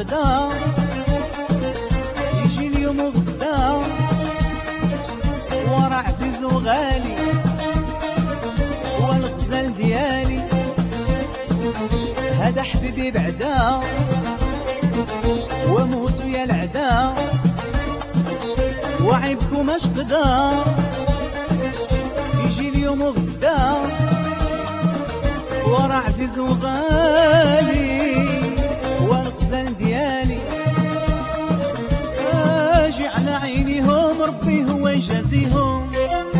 نقدر يجي اليوم وغدا ورا عزيز وغالي والغزال ديالي هذا حبيبي بعدا وموت يا العدا وعيبكم اش قدر يجي اليوم وغدا ورا عزيز وغالي والغزال ديالي اجي على عينيهم ربي هو يجازيهم.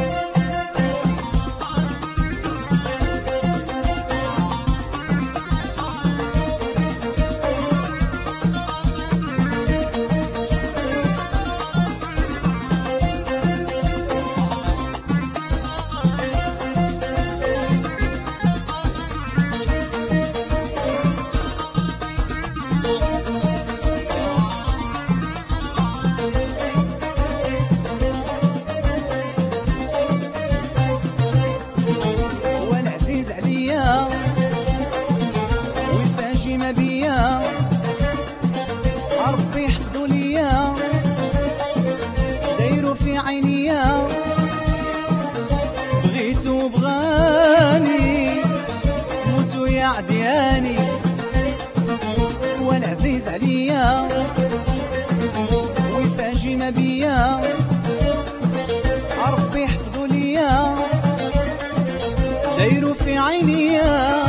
والفاجمة بيا ربي يحفظو ليا دايرو في عينيا بغيتو بغاني موتو يا عدياني والعزيز عليا والفاجمة بيا ربي يحفظو ليا دايرو في عينيا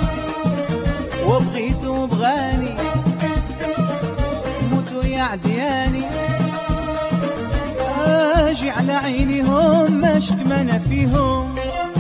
وبغيتو بغاني موتو يا عدياني اجي على عينيهم ما شك ما انا فيهم.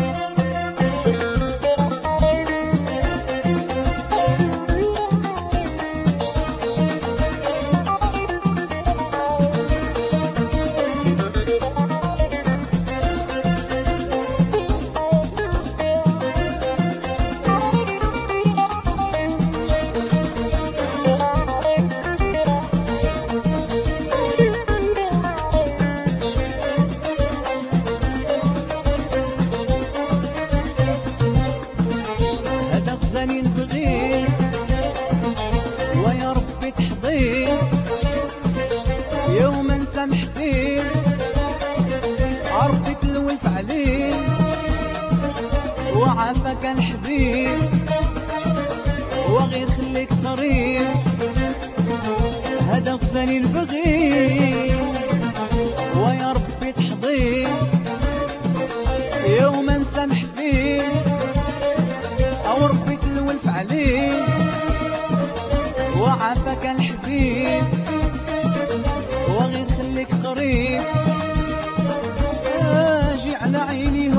غزالي نبغيه ويا ربي تحضيه يوم نسامح فيه ربي تلوف عليه وعافاك الحبيب وغير خليك طريق هذا غزالي نبغيه ويا ربي تحضيه يوم نسامح فيه أو ربي تلولف عليه وعافاك الحبيب وغير خليك قريب اجي على عيني